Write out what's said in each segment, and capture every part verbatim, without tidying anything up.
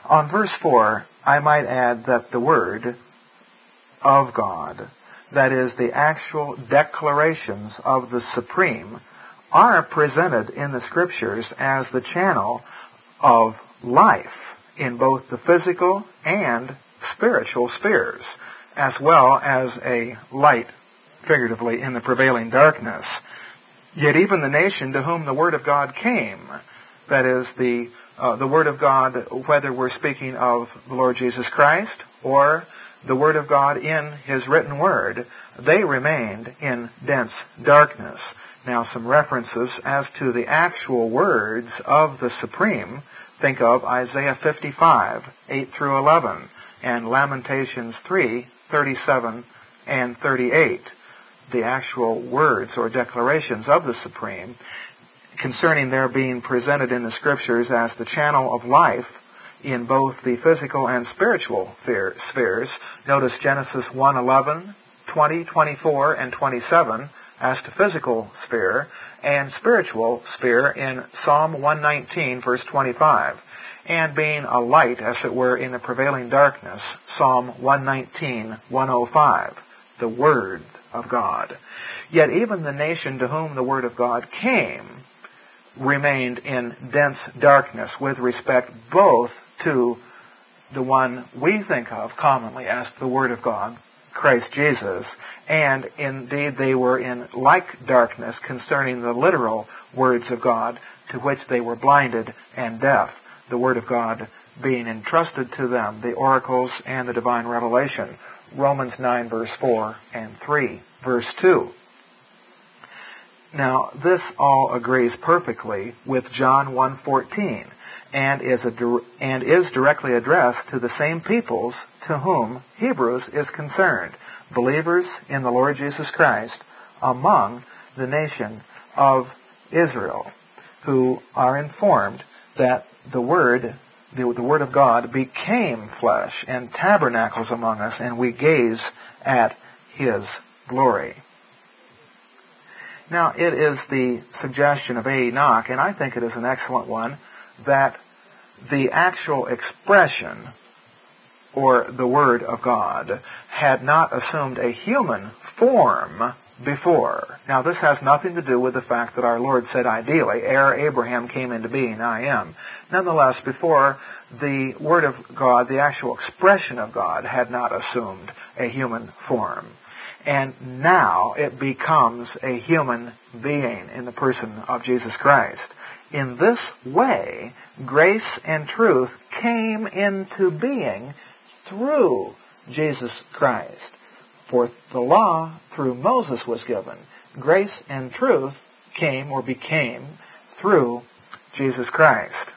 On verse four, I might add that the Word of God, that is, the actual declarations of the Supreme, are presented in the Scriptures as the channel of life in both the physical and spiritual spheres, as well as a light, figuratively, in the prevailing darkness. Yet even the nation to whom the Word of God came, that is, the uh, the Word of God, whether we're speaking of the Lord Jesus Christ or the Word of God in His written Word, they remained in dense darkness. Now, some references as to the actual words of the Supreme. Think of Isaiah fifty-five, eight through eleven, and Lamentations three, thirty-seven and thirty-eight. The actual words or declarations of the Supreme concerning their being presented in the Scriptures as the channel of life in both the physical and spiritual spheres. Notice Genesis one eleven, twenty, twenty-four, and twenty-seven as to physical sphere, and spiritual sphere in Psalm one nineteen, verse twenty-five. And being a light, as it were, in the prevailing darkness, Psalm one nineteen, one oh five, the Word of God. Yet even the nation to whom the Word of God came remained in dense darkness with respect both to the one we think of commonly as the Word of God, Christ Jesus, and indeed they were in like darkness concerning the literal words of God, to which they were blinded and deaf, the Word of God being entrusted to them, the oracles and the divine revelation. Romans nine, verse four and three, verse two. Now, this all agrees perfectly with John one fourteen, and is, a, and is directly addressed to the same peoples to whom Hebrews is concerned, believers in the Lord Jesus Christ among the nation of Israel, who are informed that the Word, the, the Word of God became flesh and tabernacles among us, and we gaze at His glory. Now, it is the suggestion of A. Enoch, and I think it is an excellent one, that the actual expression, or the Word of God, had not assumed a human form before. Now, this has nothing to do with the fact that our Lord said ideally, ere Abraham came into being, I am. Nonetheless, before, the Word of God, the actual expression of God, had not assumed a human form. And now it becomes a human being in the person of Jesus Christ. In this way, grace and truth came into being through Jesus Christ. For the law through Moses was given. Grace and truth came or became through Jesus Christ.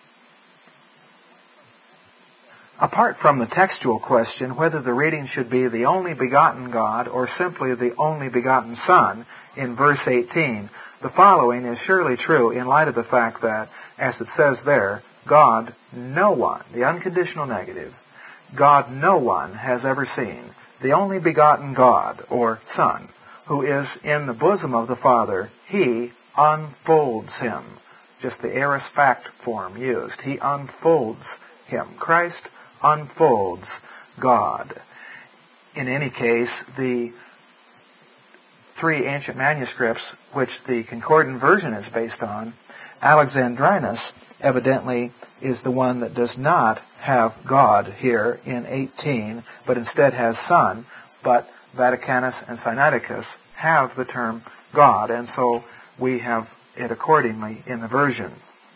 Apart from the textual question whether the reading should be the only begotten God or simply the only begotten Son in verse eighteen, the following is surely true in light of the fact that, as it says there, God no one, the unconditional negative, God no one has ever seen, the only begotten God, or Son, who is in the bosom of the Father, He unfolds Him. Just the aorist fact form used. He unfolds Him. Christ unfolds God. In any case, the three ancient manuscripts which the Concordant version is based on, Alexandrinus evidently is the one that does not have God here in eighteen, but instead has Son, but Vaticanus and Sinaiticus have the term God, and so we have it accordingly in the version.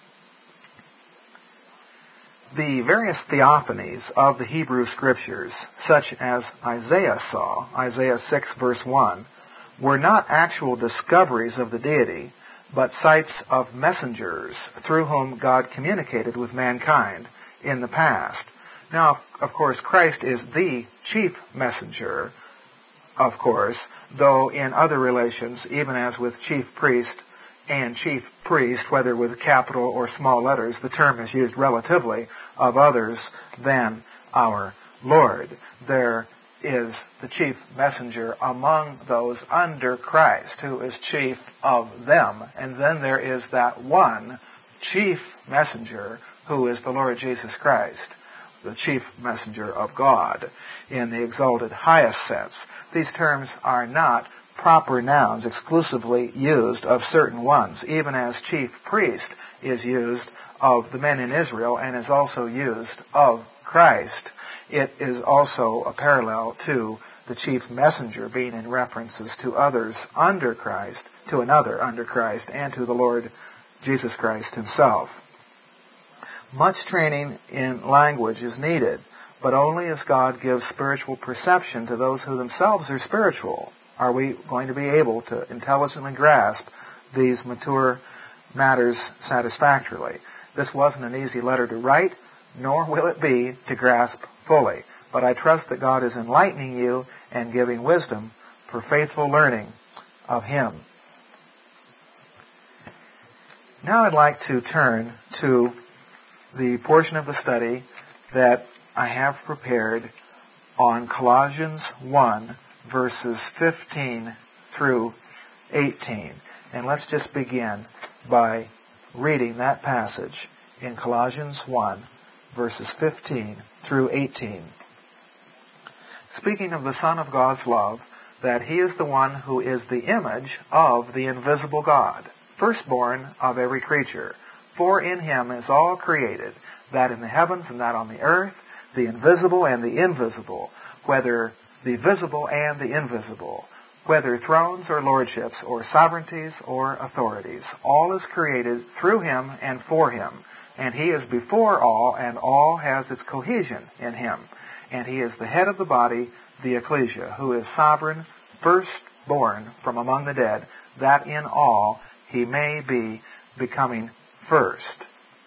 The various theophanies of the Hebrew Scriptures, such as Isaiah saw, Isaiah six verse one, were not actual discoveries of the deity, but sights of messengers through whom God communicated with mankind in the past. Now, of course, Christ is the chief messenger, of course, though in other relations, even as with chief priest and chief priest, whether with capital or small letters, the term is used relatively of others than our Lord. There is the chief messenger among those under Christ, who is chief of them. And then there is that one chief messenger, who is the Lord Jesus Christ. the chief messenger of God in the exalted highest sense. These terms are not proper nouns exclusively used of certain ones, even as chief priest is used of the men in Israel and is also used of Christ. It is also a parallel to the chief messenger being in references to others under Christ, to another under Christ, and to the Lord Jesus Christ himself. Much training in language is needed, but only as God gives spiritual perception to those who themselves are spiritual are we going to be able to intelligently grasp these mature matters satisfactorily. This wasn't an easy letter to write, nor will it be to grasp fully. But I trust that God is enlightening you and giving wisdom for faithful learning of Him. Now I'd like to turn to the portion of the study that I have prepared on Colossians one, verses fifteen through eighteen. And let's just begin by reading that passage in Colossians one, verses fifteen through eighteen. Speaking of the Son of God's love, that He is the one who is the image of the invisible God, firstborn of every creature. For in Him is all created, that in the heavens and that on the earth, the invisible and the invisible, whether the visible and the invisible, whether thrones or lordships or sovereignties or authorities. All is created through Him and for Him. And He is before all, and all has its cohesion in Him. And He is the head of the body, the ecclesia, who is sovereign, firstborn from among the dead, that in all He may be becoming first.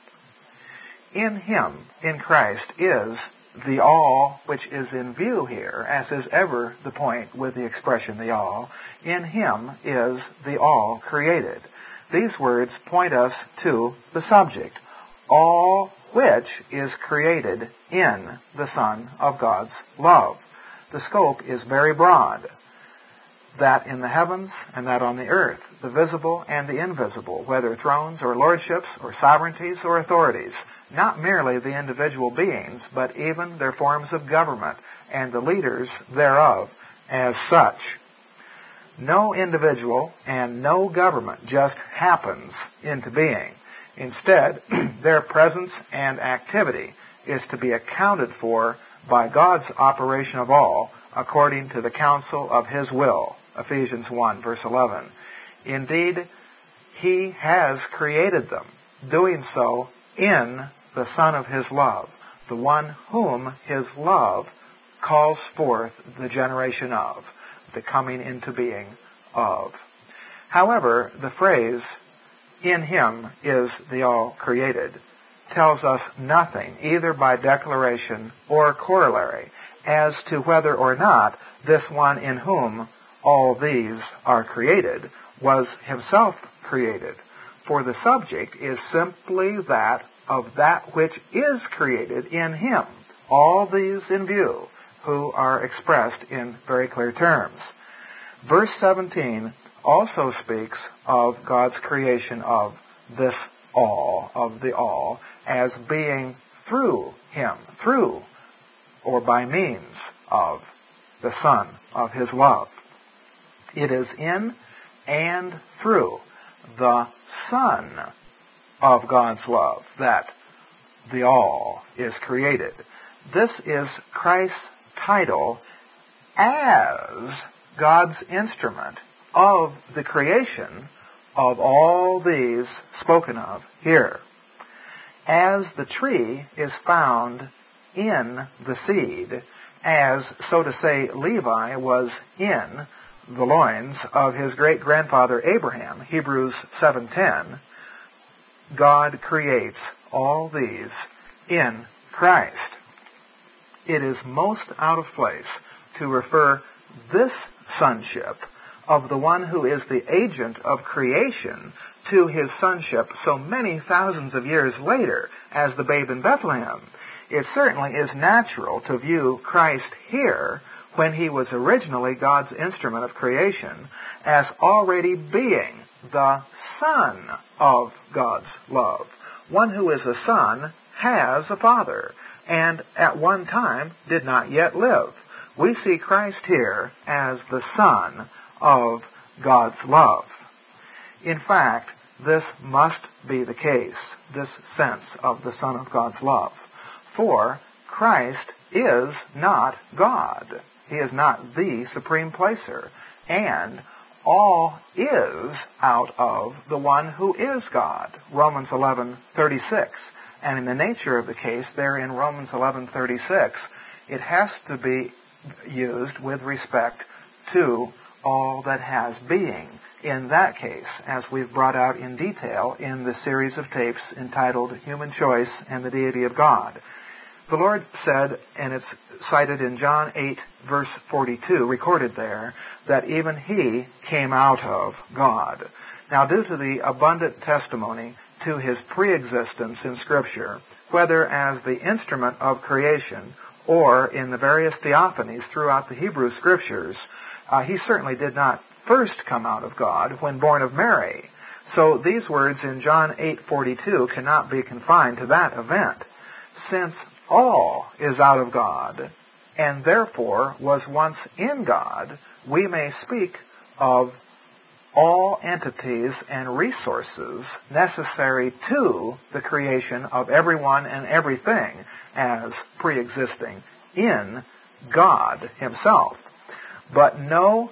In Him, in Christ, is the all which is in view here, as is ever the point with the expression the all. In Him is the all created. These words point us to the subject, all which is created in the Son of God's love. The scope is very broad. That in the heavens and that on the earth, the visible and the invisible, whether thrones or lordships or sovereignties or authorities, not merely the individual beings, but even their forms of government and the leaders thereof as such. No individual and no government just happens into being. Instead, their presence and activity is to be accounted for by God's operation of all, according to the counsel of His will. Ephesians one, verse eleven. Indeed, He has created them, doing so in the Son of His love, the one whom His love calls forth the generation of, the coming into being of. However, the phrase, in Him is the all created, tells us nothing, either by declaration or corollary, as to whether or not this one in whom all these are created was Himself created. For the subject is simply that of that which is created in Him, all these in view, who are expressed in very clear terms. Verse seventeen also speaks of God's creation of this all, of the all, as being through Him, through or by means of the Son of His love. It is in and through the Son of God's love that the all is created. This is Christ's title as God's instrument of the creation of all these spoken of here. As the tree is found in the seed, as, so to say, Levi was in the loins of his great-grandfather Abraham, Hebrews seven ten, God creates all these in Christ. It is most out of place to refer this sonship of the one who is the agent of creation to His sonship so many thousands of years later as the babe in Bethlehem. It certainly is natural to view Christ here, when He was originally God's instrument of creation, as already being the Son of God's love. One who is a son has a father. and at one time did not yet live. We see Christ here as the Son of God's love. In fact, this must be the case, this sense of the Son of God's love. For Christ is not God. He is not the supreme placer. And all is out of the one who is God. Romans eleven thirty-six. And in the nature of the case there in Romans eleven thirty-six, it has to be used with respect to all that has being. In that case, as we've brought out in detail in the series of tapes entitled Human Choice and the Deity of God. The Lord said, and it's cited in John eight, verse forty-two, recorded there, that even He came out of God. Now, due to the abundant testimony to His pre-existence in Scripture, whether as the instrument of creation or in the various theophanies throughout the Hebrew Scriptures, uh, He certainly did not first come out of God when born of Mary. So these words in John eight forty-two cannot be confined to that event. Since all is out of God, and therefore was once in God, we may speak of all entities and resources necessary to the creation of everyone and everything as pre-existing in God Himself. But no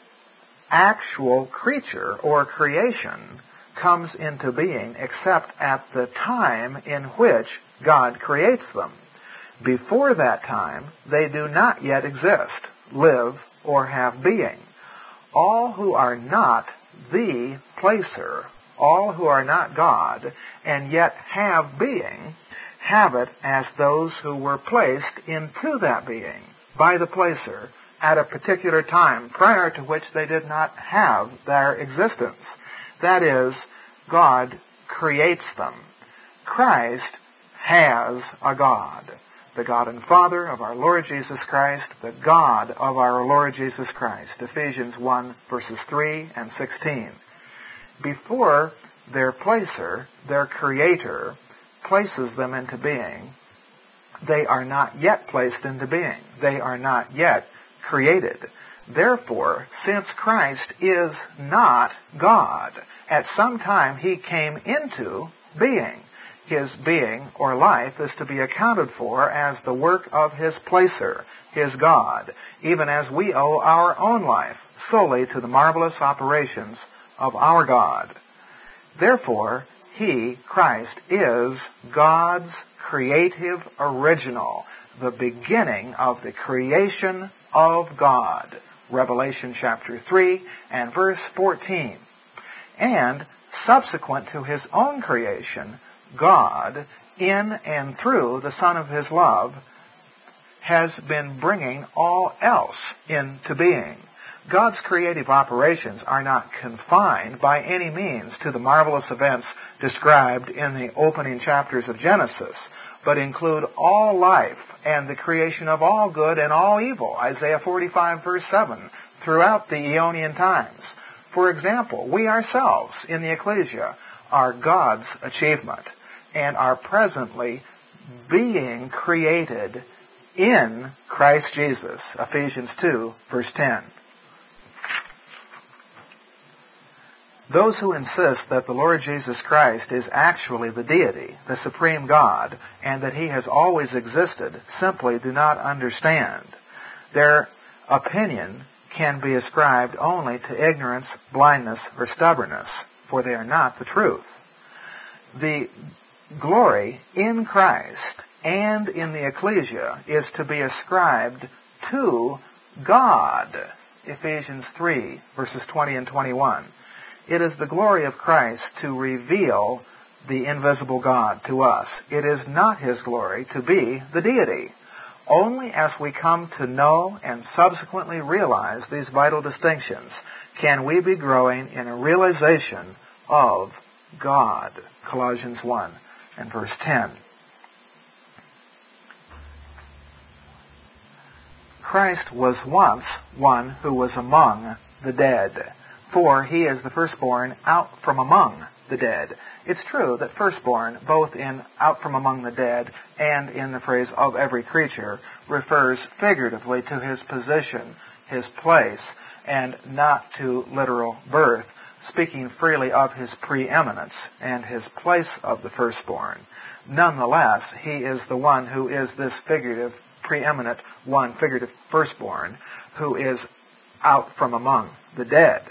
actual creature or creation comes into being except at the time in which God creates them. Before that time, they do not yet exist, live, or have being. All who are not the placer, all who are not God, and yet have being, have it as those who were placed into that being by the placer at a particular time prior to which they did not have their existence. That is, God creates them. Christ has a God. The God and Father of our Lord Jesus Christ, the God of our Lord Jesus Christ. Ephesians one, verses three and sixteen. Before their placer, their Creator, places them into being, they are not yet placed into being. They are not yet created. Therefore, since Christ is not God, at some time He came into being. His being or life is to be accounted for as the work of His placer, His God, even as we owe our own life solely to the marvelous operations of our God. Therefore, He, Christ, is God's creative original, the beginning of the creation of God. Revelation chapter three and verse fourteen. And subsequent to His own creation, God, in and through the Son of His love, has been bringing all else into being. God's creative operations are not confined by any means to the marvelous events described in the opening chapters of Genesis, but include all life and the creation of all good and all evil, Isaiah forty-five, verse seven, throughout the Aeonian times. For example, we ourselves in the ecclesia are God's achievement and are presently being created in Christ Jesus, Ephesians two, verse ten. Those who insist that the Lord Jesus Christ is actually the deity, the supreme God, and that He has always existed, simply do not understand. Their opinion can be ascribed only to ignorance, blindness, or stubbornness, for they are not the truth. The glory in Christ and in the ecclesia is to be ascribed to God. Ephesians three, verses twenty and twenty-one. It is the glory of Christ to reveal the invisible God to us. It is not His glory to be the deity. Only as we come to know and subsequently realize these vital distinctions can we be growing in a realization of God. Colossians one and verse ten. Christ was once one who was among the dead, for He is the firstborn out from among the dead. It's true that firstborn, both in out from among the dead and in the phrase of every creature, refers figuratively to his position, his place, and not to literal birth, speaking freely of his preeminence and his place of the firstborn. Nonetheless, he is the one who is this figurative, preeminent one, figurative firstborn, who is out from among the dead.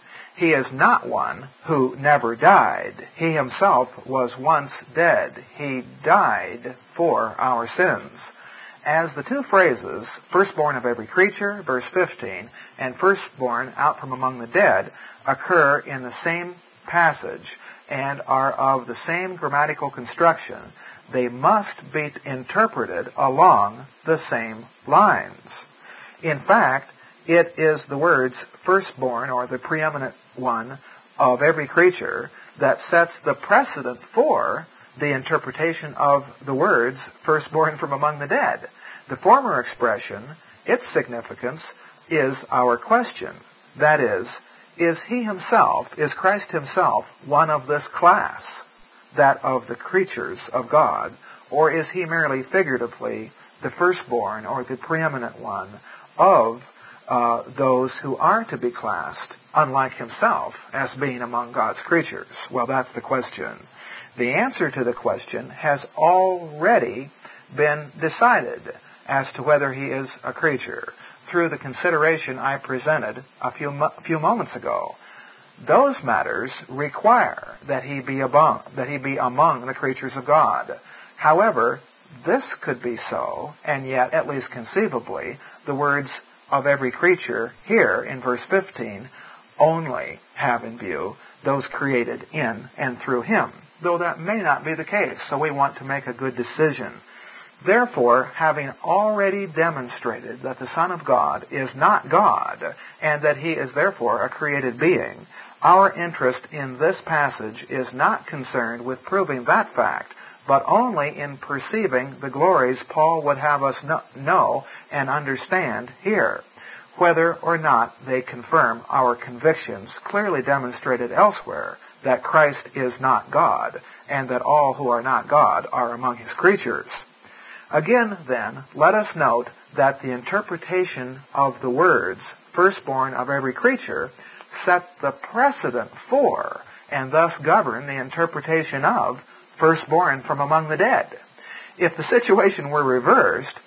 He is not one who never died. He himself was once dead. He died for our sins. As the two phrases, firstborn of every creature, verse fifteen, and firstborn out from among the dead, occur in the same passage and are of the same grammatical construction, they must be interpreted along the same lines. In fact, it is the words firstborn, or the preeminent one, of every creature that sets the precedent for the interpretation of the words firstborn from among the dead. The former expression, its significance, is our question. That is, is he himself, is Christ himself, one of this class, that of the creatures of God, or is he merely figuratively the firstborn or the preeminent one of uh, those who are to be classed, unlike himself, as being among God's creatures? Well, that's the question. The answer to the question has already been decided as to whether he is a creature through the consideration I presented a few, mo- few moments ago. Those matters require that he be among, that he be among the creatures of God. However, this could be so, and yet, at least conceivably, the words of every creature here in verse fifteen only have in view those created in and through him, though that may not be the case, so we want to make a good decision. Therefore, having already demonstrated that the Son of God is not God, and that he is therefore a created being, our interest in this passage is not concerned with proving that fact, but only in perceiving the glories Paul would have us know and understand here, whether or not they confirm our convictions clearly demonstrated elsewhere that Christ is not God, and that all who are not God are among his creatures. Again, then, let us note that the interpretation of the words, firstborn of every creature, set the precedent for, and thus govern the interpretation of, firstborn from among the dead. If the situation were reversed,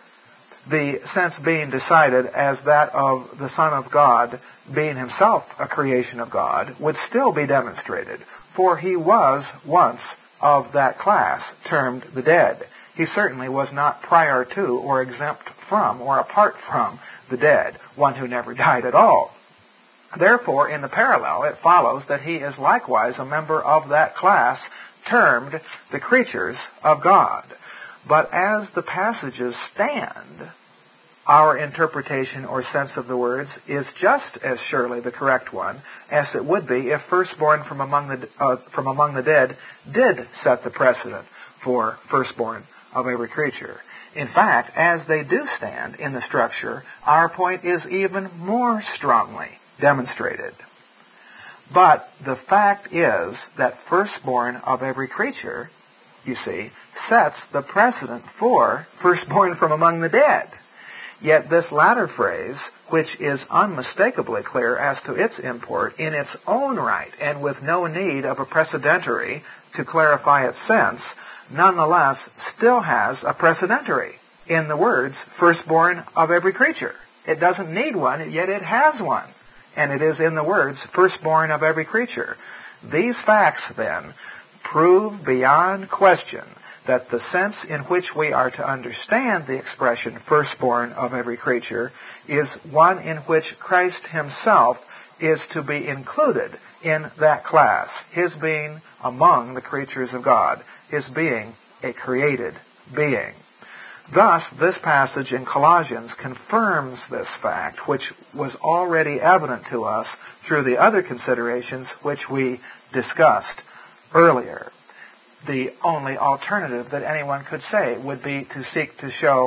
the sense being decided as that of the Son of God being himself a creation of God would still be demonstrated, for he was once of that class termed the dead. He certainly was not prior to or exempt from or apart from the dead, one who never died at all. Therefore, in the parallel, it follows that he is likewise a member of that class termed the creatures of God. But as the passages stand, our interpretation or sense of the words is just as surely the correct one as it would be if firstborn from among the uh, from among the dead did set the precedent for firstborn of every creature. In fact, as they do stand in the structure, our point is even more strongly demonstrated. But the fact is that firstborn of every creature, you see, sets the precedent for firstborn from among the dead. Yet this latter phrase, which is unmistakably clear as to its import in its own right and with no need of a precedentary to clarify its sense, nonetheless still has a precedentary in the words, firstborn of every creature. It doesn't need one, yet it has one. And it is in the words, firstborn of every creature. These facts, then, prove beyond question that the sense in which we are to understand the expression firstborn of every creature is one in which Christ himself is to be included in that class, his being among the creatures of God, his being a created being. Thus, this passage in Colossians confirms this fact, which was already evident to us through the other considerations which we discussed earlier. The only alternative that anyone could say would be to seek to show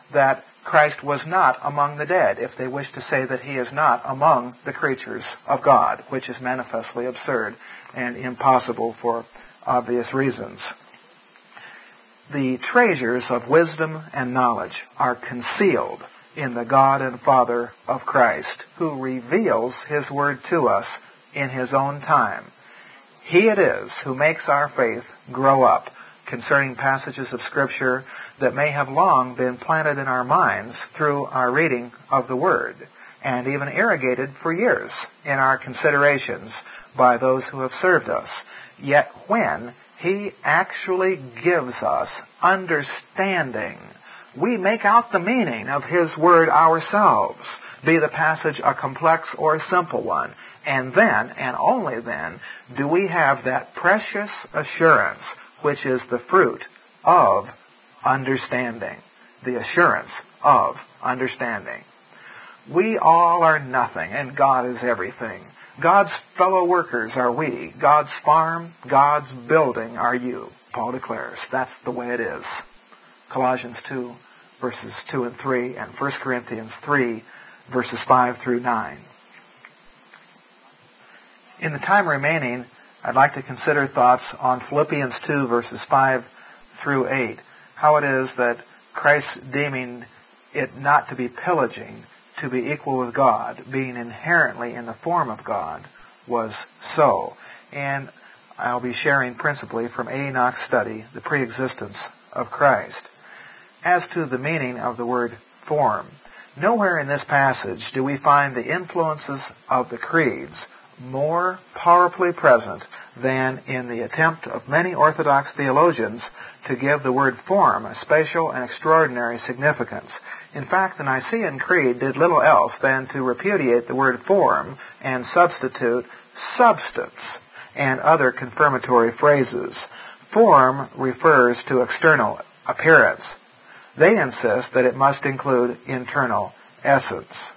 that Christ was not among the dead, if they wish to say that he is not among the creatures of God, which is manifestly absurd and impossible for obvious reasons. The treasures of wisdom and knowledge are concealed in the God and Father of Christ, who reveals his word to us in his own time. He it is who makes our faith grow up concerning passages of Scripture that may have long been planted in our minds through our reading of the Word, and even irrigated for years in our considerations by those who have served us. Yet when he actually gives us understanding, we make out the meaning of his word ourselves, be the passage a complex or a simple one. And then, and only then, do we have that precious assurance which is the fruit of understanding. The assurance of understanding. We all are nothing, and God is everything. God's fellow workers are we. God's farm, God's building are you, Paul declares. That's the way it is. Colossians two, verses two and three, and First Corinthians three, verses five through nine. In the time remaining, I'd like to consider thoughts on Philippians two, verses five through eight. How it is that Christ, deeming it not to be pillaging, to be equal with God, being inherently in the form of God, was so. And I'll be sharing principally from A. Enoch's study, The Preexistence of Christ. As to the meaning of the word form, nowhere in this passage do we find the influences of the creeds more powerfully present than in the attempt of many Orthodox theologians to give the word form a special and extraordinary significance. In fact, the Nicene Creed did little else than to repudiate the word form and substitute substance and other confirmatory phrases. Form refers to external appearance. They insist that it must include internal essence.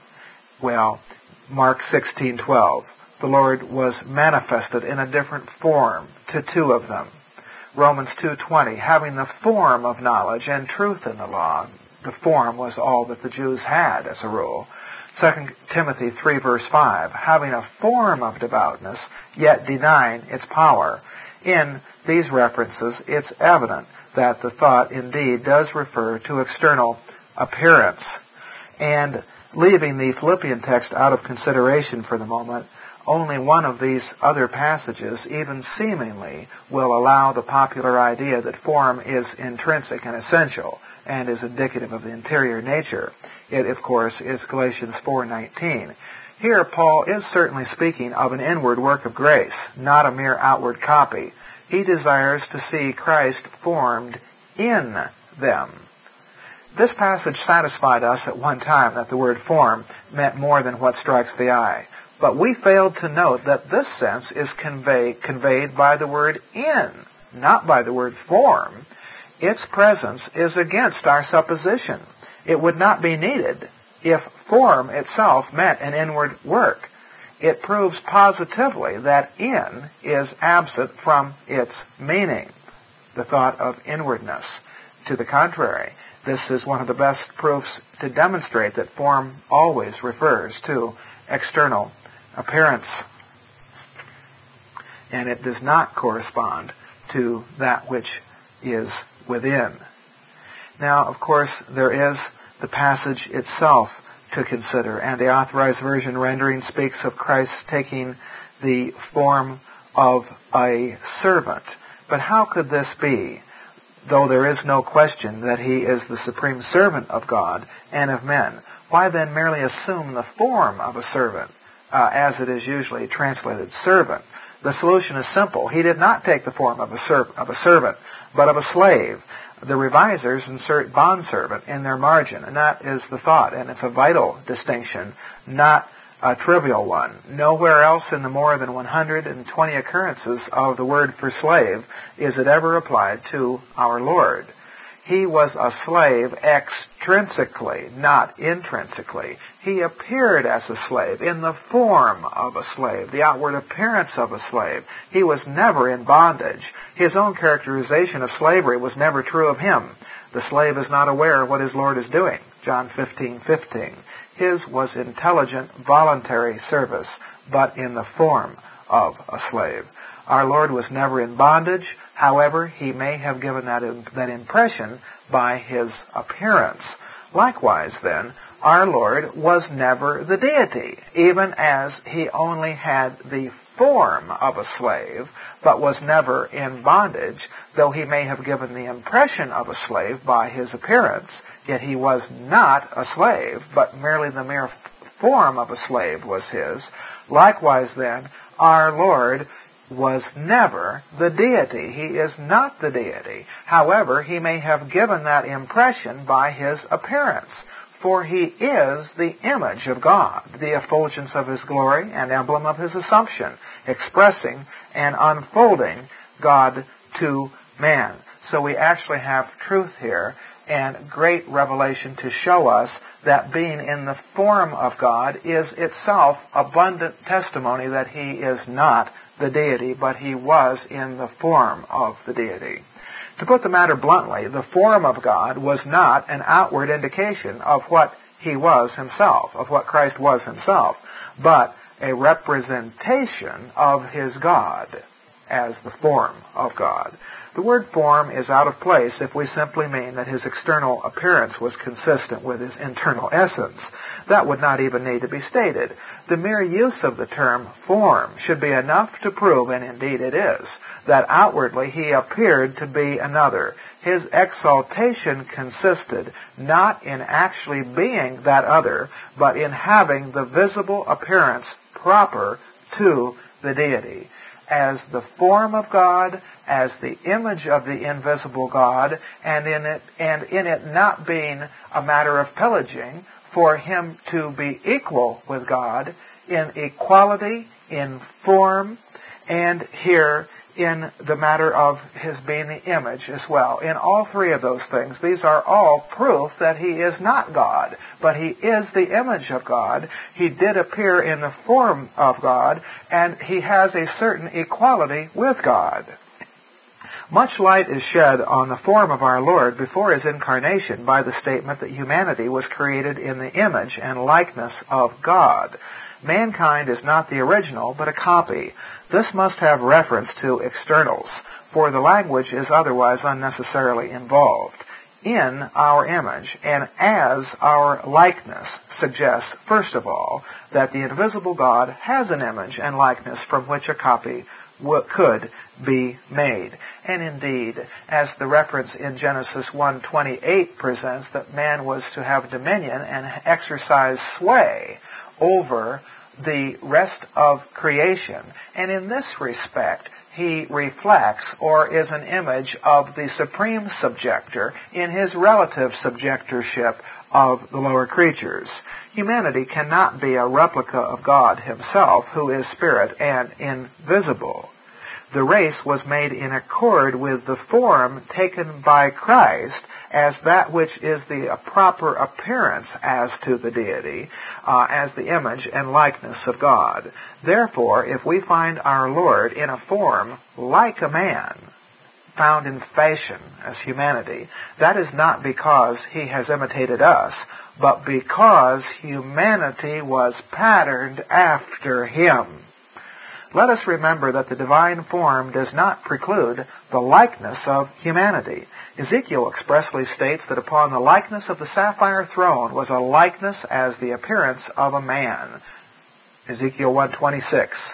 Well, Mark sixteen twelve. The Lord was manifested in a different form to two of them. Romans two twenty, having the form of knowledge and truth in the law. The form was all that the Jews had as a rule. Second Timothy three verse five, having a form of devoutness, yet denying its power. In these references, it's evident that the thought indeed does refer to external appearance. And leaving the Philippian text out of consideration for the moment, only one of these other passages, even seemingly, will allow the popular idea that form is intrinsic and essential and is indicative of the interior nature. It, of course, is Galatians four nineteen. Here, Paul is certainly speaking of an inward work of grace, not a mere outward copy. He desires to see Christ formed in them. This passage satisfied us at one time that the word form meant more than what strikes the eye. But we failed to note that this sense is convey, conveyed by the word in, not by the word form. Its presence is against our supposition. It would not be needed if form itself meant an inward work. It proves positively that in is absent from its meaning, the thought of inwardness. To the contrary, this is one of the best proofs to demonstrate that form always refers to external appearance, and it does not correspond to that which is within. Now, of course, there is the passage itself to consider, and the Authorized Version rendering speaks of Christ taking the form of a servant. But how could this be? Though there is no question that he is the supreme servant of God and of men, why then merely assume the form of a servant? Uh, as it is usually translated, servant. The solution is simple. He did not take the form of a, ser- of a servant, but of a slave. The revisers insert bondservant in their margin, and that is the thought, and it's a vital distinction, not a trivial one. Nowhere else in the more than one hundred twenty occurrences of the word for slave is it ever applied to our Lord. He was a slave extrinsically, not intrinsically. He appeared as a slave, in the form of a slave, the outward appearance of a slave. He was never in bondage. His own characterization of slavery was never true of him. The slave is not aware what his Lord is doing. John fifteen fifteen. His was intelligent, voluntary service, but in the form of a slave. Our Lord was never in bondage. However, he may have given that, that impression by his appearance. Likewise, then, our Lord was never the deity, even as he only had the form of a slave, but was never in bondage, though he may have given the impression of a slave by his appearance, yet he was not a slave, but merely the mere form of a slave was his. Likewise, then, our Lord was never the deity. He is not the deity. However, he may have given that impression by his appearance, for he is the image of God, the effulgence of his glory and emblem of his assumption, expressing and unfolding God to man. So we actually have truth here and great revelation to show us that being in the form of God is itself abundant testimony that he is not the deity, but he was in the form of the deity. To put the matter bluntly, the form of God was not an outward indication of what he was himself, of what Christ was himself, but a representation of his God as the form of God. The word form is out of place if we simply mean that his external appearance was consistent with his internal essence. That would not even need to be stated. The mere use of the term form should be enough to prove, and indeed it is, that outwardly he appeared to be another. His exaltation consisted not in actually being that other, but in having the visible appearance proper to the deity. As the form of God, as the image of the invisible God, and in it and in it not being a matter of pillaging, for him to be equal with God in equality, in form, and here in the matter of his being the image as well. In all three of those things, these are all proof that he is not God, but he is the image of God. He did appear in the form of God, and he has a certain equality with God. Much light is shed on the form of our Lord before his incarnation by the statement that humanity was created in the image and likeness of God. Mankind is not the original, but a copy. This must have reference to externals, for the language is otherwise unnecessarily involved. In our image and as our likeness suggests, first of all, that the invisible God has an image and likeness from which a copy could be made. And indeed, as the reference in Genesis one twenty-eight presents, that man was to have dominion and exercise sway over the rest of creation. And in this respect, he reflects or is an image of the supreme subjector in his relative subjectorship of the lower creatures. Humanity cannot be a replica of God himself, who is spirit and invisible. The race was made in accord with the form taken by Christ as that which is the proper appearance as to the deity, uh, as the image and likeness of God. Therefore, if we find our Lord in a form like a man, found in fashion as humanity, that is not because he has imitated us, but because humanity was patterned after him. Let us remember that the divine form does not preclude the likeness of humanity. Ezekiel expressly states that upon the likeness of the sapphire throne was a likeness as the appearance of a man. Ezekiel one twenty-six.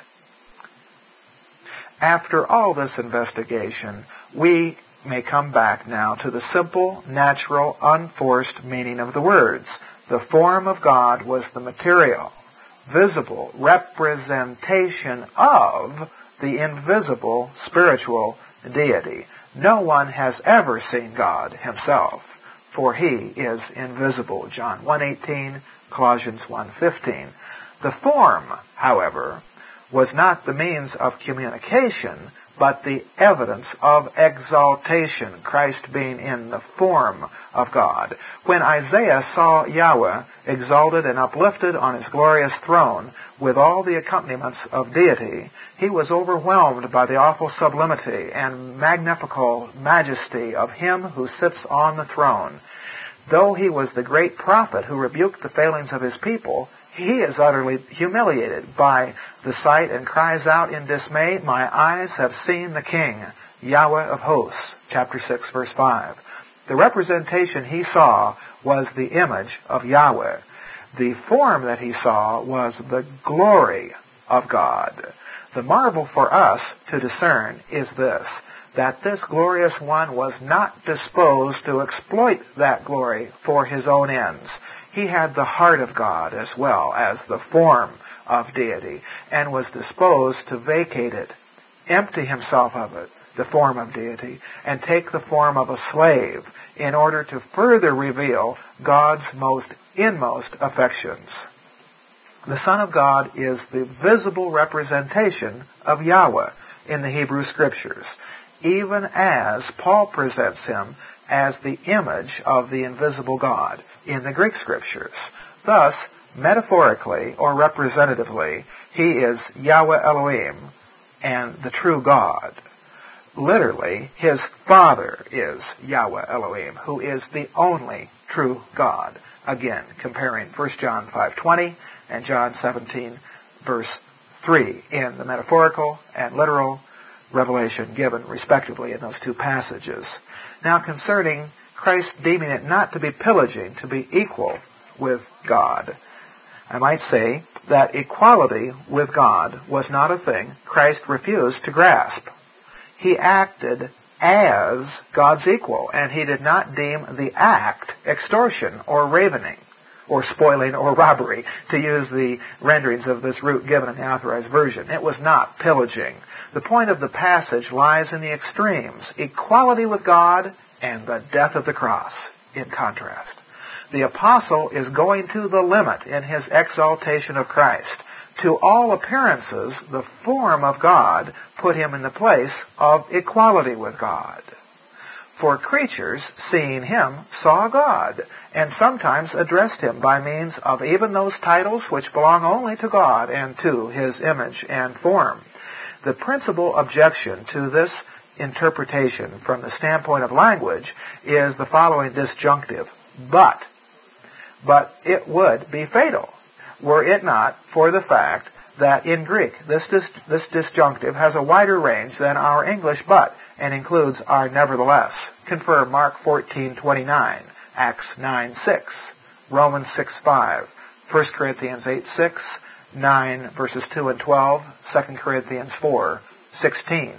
After all this investigation, we may come back now to the simple, natural, unforced meaning of the words. The form of God was the material, visible representation of the invisible spiritual deity. No one has ever seen God himself, for he is invisible. John one eighteen, Colossians one fifteen. The form, however, was not the means of communication, but the evidence of exaltation, Christ being in the form of God. When Isaiah saw Yahweh exalted and uplifted on his glorious throne with all the accompaniments of deity, he was overwhelmed by the awful sublimity and magnifical majesty of him who sits on the throne. Though he was the great prophet who rebuked the failings of his people, he is utterly humiliated by the sight and cries out in dismay, "My eyes have seen the King, Yahweh of hosts." Chapter six, verse five. The representation he saw was the image of Yahweh. The form that he saw was the glory of God. The marvel for us to discern is this, that this glorious one was not disposed to exploit that glory for his own ends. He had the heart of God as well as the form of deity, and was disposed to vacate it, empty himself of it, the form of deity, and take the form of a slave in order to further reveal God's most inmost affections. The Son of God is the visible representation of Yahweh in the Hebrew Scriptures, even as Paul presents him as the image of the invisible God in the Greek Scriptures. Thus, metaphorically or representatively, he is Yahweh Elohim and the true God. Literally, his Father is Yahweh Elohim, who is the only true God. Again, comparing First John five twenty and John seventeen, verse three, in the metaphorical and literal revelation given, respectively, in those two passages. Now, concerning Christ deeming it not to be pillaging, to be equal with God, I might say that equality with God was not a thing Christ refused to grasp. He acted as God's equal, and he did not deem the act extortion or ravening or spoiling or robbery, to use the renderings of this root given in the Authorized Version. It was not pillaging. The point of the passage lies in the extremes, equality with God and the death of the cross, in contrast. The apostle is going to the limit in his exaltation of Christ. To all appearances, the form of God put him in the place of equality with God. For creatures, seeing him, saw God, and sometimes addressed him by means of even those titles which belong only to God and to his image and form. The principal objection to this interpretation from the standpoint of language is the following disjunctive, but. But it would be fatal, were it not for the fact that in Greek, this, dis- this disjunctive has a wider range than our English but, and includes our nevertheless. Confer Mark fourteen twenty-nine, Acts nine six, Romans six five, First Corinthians eight six, nine verses two and twelve, Second Corinthians four sixteen.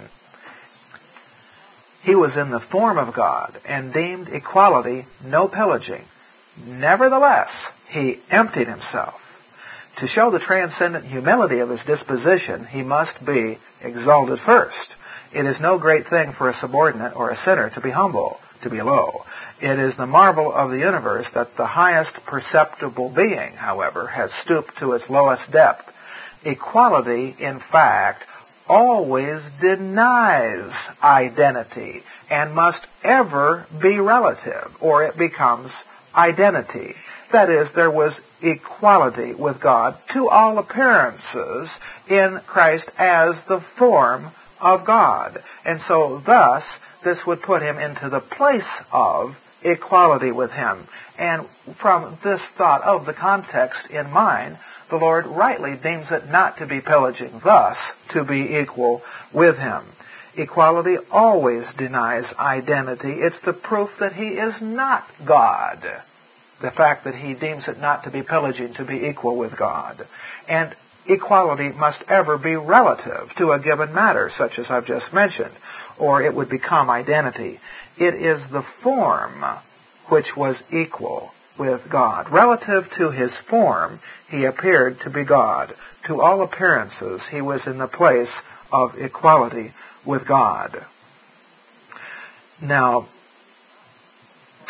He was in the form of God and deemed equality no pillaging. Nevertheless, he emptied himself. To show the transcendent humility of his disposition, he must be exalted first. It is no great thing for a subordinate or a sinner to be humble, to be low. It is the marvel of the universe that the highest perceptible being, however, has stooped to its lowest depth. Equality, in fact, always denies identity and must ever be relative, or it becomes identity. That is, there was equality with God to all appearances in Christ as the form of God. And so thus, this would put him into the place of equality with him. And from this thought of the context in mind, the Lord rightly deems it not to be pillaging, thus to be equal with him. Equality always denies identity. It's the proof that he is not God. The fact that he deems it not to be pillaging, to be equal with God. And equality must ever be relative to a given matter, such as I've just mentioned, or it would become identity. It is the form which was equal with God. Relative to his form, he appeared to be God. To all appearances, he was in the place of equality with God. Now,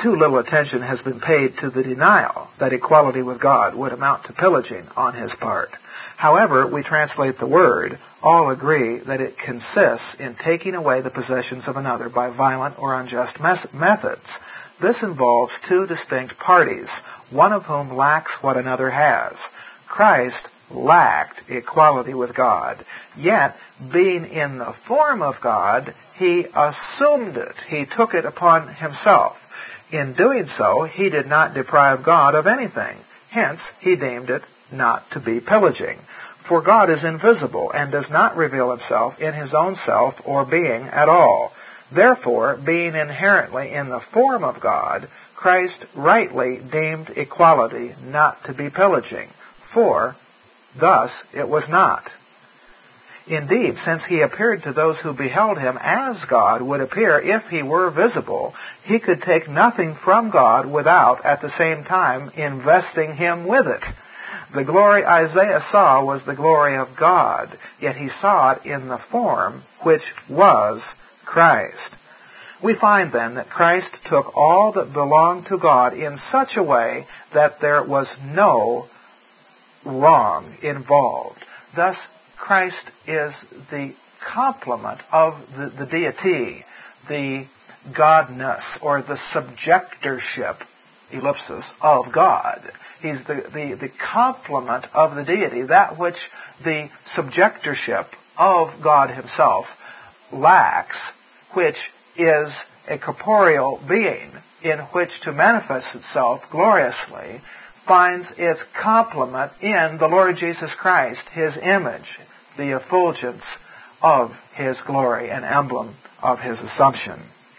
too little attention has been paid to the denial that equality with God would amount to pillaging on his part. However we translate the word, all agree that it consists in taking away the possessions of another by violent or unjust mes- methods. This involves two distinct parties, one of whom lacks what another has. Christ lacked equality with God, yet being in the form of God, he assumed it. He took it upon himself. In doing so, he did not deprive God of anything. Hence, he deemed it not to be pillaging. For God is invisible and does not reveal himself in his own self or being at all. Therefore, being inherently in the form of God, Christ rightly deemed equality not to be pillaging, for thus it was not. Indeed, since he appeared to those who beheld him as God would appear if he were visible, he could take nothing from God without, at the same time, investing him with it. The glory Isaiah saw was the glory of God, yet he saw it in the form which was Christ. We find then that Christ took all that belonged to God in such a way that there was no wrong involved. Thus, Christ is the complement of the, the deity, the godness, or the subjectorship, ellipsis, of God. He's the, the, the complement of the deity, that which the subjectorship of God himself lacks, which is a corporeal being in which to manifest itself gloriously, finds its complement in the Lord Jesus Christ, his image, the effulgence of his glory, an emblem of his assumption.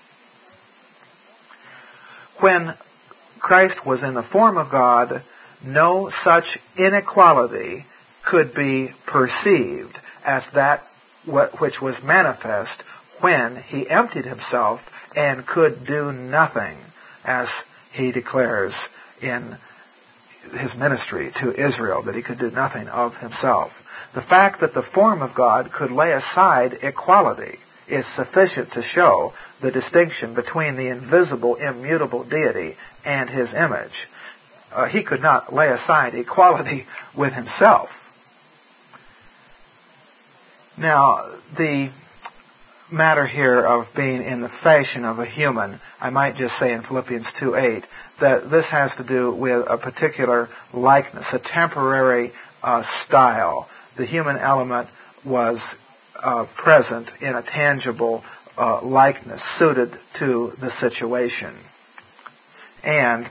When Christ was in the form of God, no such inequality could be perceived as that which was manifest when he emptied himself and could do nothing, as he declares in his ministry to Israel, that he could do nothing of himself. The fact that the form of God could lay aside equality is sufficient to show the distinction between the invisible, immutable deity and his image. Uh, he could not lay aside equality with himself. Now, the matter here of being in the fashion of a human, I might just say in Philippians two eight, that this has to do with a particular likeness, a temporary uh, style. The human element was uh, present in a tangible uh, likeness suited to the situation. And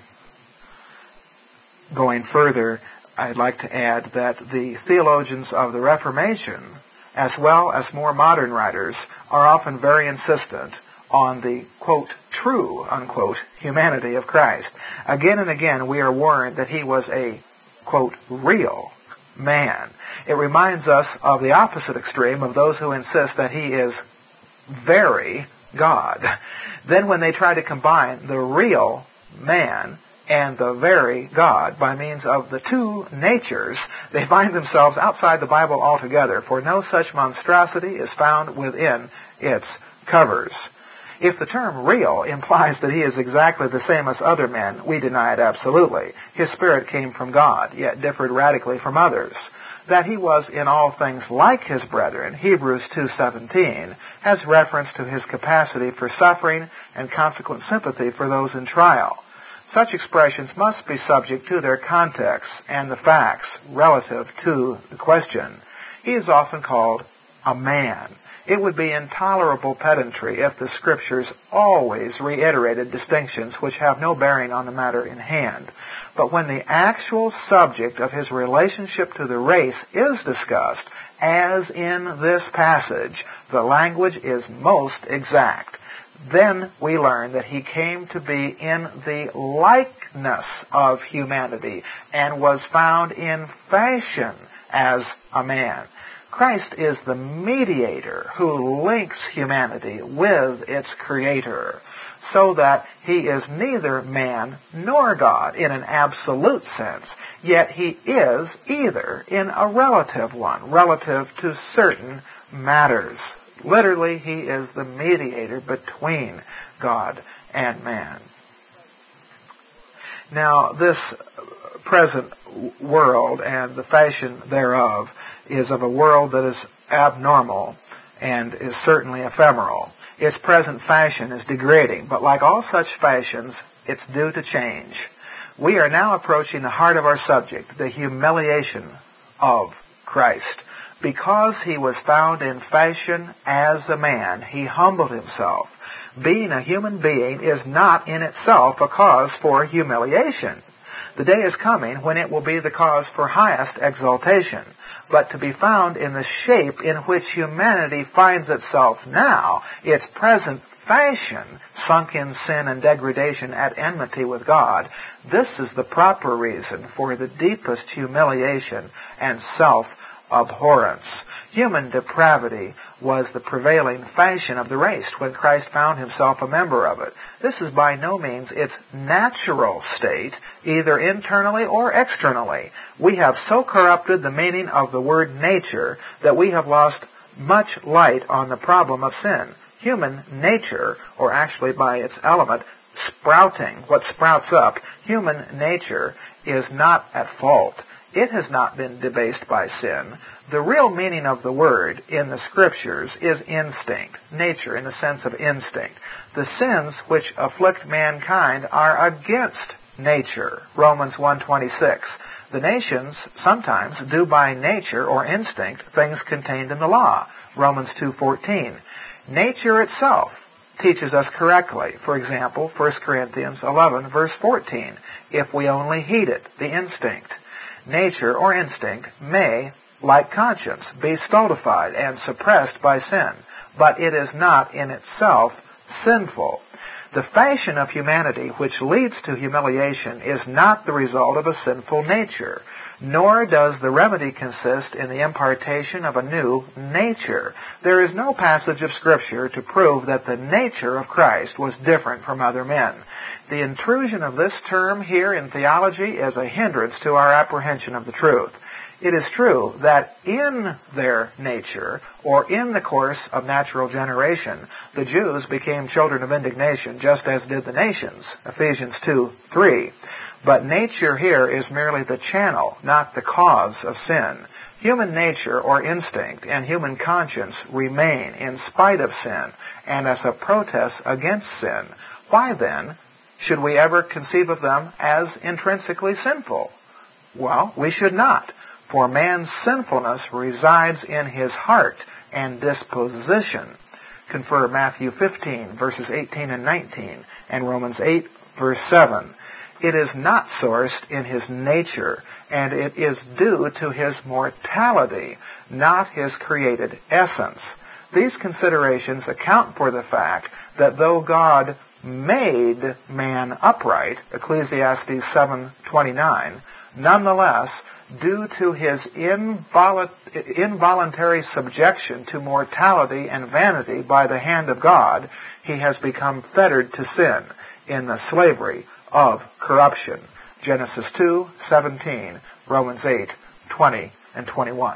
going further, I'd like to add that the theologians of the Reformation, as well as more modern writers, are often very insistent on the, quote, true, unquote, humanity of Christ. Again and again we are warned that he was a, quote, real man. It reminds us of the opposite extreme of those who insist that he is very God. Then when they try to combine the real man and the very God by means of the two natures, they find themselves outside the Bible altogether, for no such monstrosity is found within its covers. If the term real implies that he is exactly the same as other men, we deny it absolutely. His spirit came from God, yet differed radically from others. That he was in all things like his brethren, Hebrews two seventeen, has reference to his capacity for suffering and consequent sympathy for those in trial. Such expressions must be subject to their context and the facts relative to the question. He is often called a man. It would be intolerable pedantry if the Scriptures always reiterated distinctions which have no bearing on the matter in hand. But when the actual subject of his relationship to the race is discussed, as in this passage, the language is most exact. Then we learn that he came to be in the likeness of humanity and was found in fashion as a man. Christ is the mediator who links humanity with its creator, so that he is neither man nor God in an absolute sense, yet he is either in a relative one, relative to certain matters. Literally, he is the mediator between God and man. Now, this present world and the fashion thereof is of a world that is abnormal and is certainly ephemeral. Its present fashion is degrading, but like all such fashions, it's due to change. We are now approaching the heart of our subject, the humiliation of Christ. Because he was found in fashion as a man, he humbled himself. Being a human being is not in itself a cause for humiliation. The day is coming when it will be the cause for highest exaltation. But to be found in the shape in which humanity finds itself now, its present fashion, sunk in sin and degradation at enmity with God, this is the proper reason for the deepest humiliation and self-abhorrence. Human depravity was the prevailing fashion of the race when Christ found himself a member of it. This is by no means its natural state, either internally or externally. We have so corrupted the meaning of the word nature that we have lost much light on the problem of sin. Human nature, or actually by its element, sprouting, what sprouts up, human nature is not at fault. It has not been debased by sin. The real meaning of the word in the Scriptures is instinct, nature in the sense of instinct. The sins which afflict mankind are against nature, Romans one twenty-six. The nations sometimes do by nature or instinct things contained in the law, Romans two fourteen. Nature itself teaches us correctly. For example, First Corinthians eleven, verse fourteen, if we only heed it, the instinct. Nature or instinct may, like conscience, be stultified and suppressed by sin, but it is not in itself sinful. The fashion of humanity which leads to humiliation is not the result of a sinful nature, nor does the remedy consist in the impartation of a new nature. There is no passage of Scripture to prove that the nature of Christ was different from other men. The intrusion of this term here in theology is a hindrance to our apprehension of the truth. It is true that in their nature, or in the course of natural generation, the Jews became children of indignation, just as did the nations, Ephesians two three. But nature here is merely the channel, not the cause of sin. Human nature or instinct and human conscience remain in spite of sin and as a protest against sin. Why then should we ever conceive of them as intrinsically sinful? Well, we should not. For man's sinfulness resides in his heart and disposition. Confer Matthew fifteen, verses eighteen and nineteen, and Romans eight, verse seven. It is not sourced in his nature, and it is due to his mortality, not his created essence. These considerations account for the fact that though God made man upright, Ecclesiastes seven twenty-nine, nonetheless, due to his involuntary subjection to mortality and vanity by the hand of God, he has become fettered to sin in the slavery of corruption. Genesis two seventeen, Romans eight twenty and twenty-one.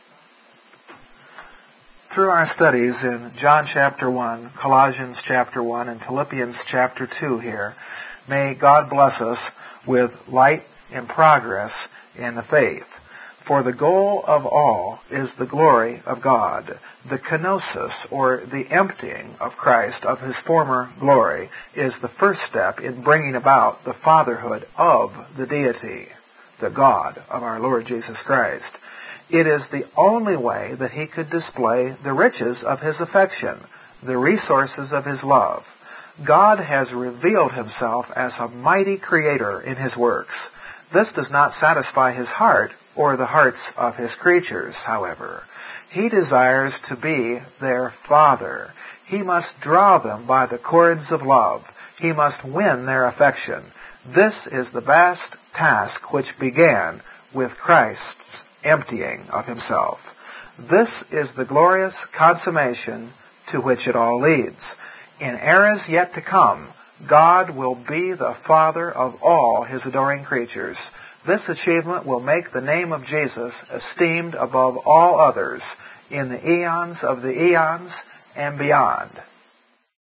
Through our studies in John chapter one, Colossians chapter one, and Philippians chapter two here, may God bless us with light and progress in the faith. For the goal of all is the glory of God. The kenosis, or the emptying of Christ of his former glory, is the first step in bringing about the fatherhood of the deity, the God of our Lord Jesus Christ. It is the only way that he could display the riches of his affection, the resources of his love. God has revealed himself as a mighty creator in his works. This does not satisfy his heart or the hearts of his creatures, however. He desires to be their Father. He must draw them by the cords of love. He must win their affection. This is the vast task which began with Christ's emptying of himself. This is the glorious consummation to which it all leads. In eras yet to come, God will be the Father of all his adoring creatures. This achievement will make the name of Jesus esteemed above all others in the eons of the eons and beyond.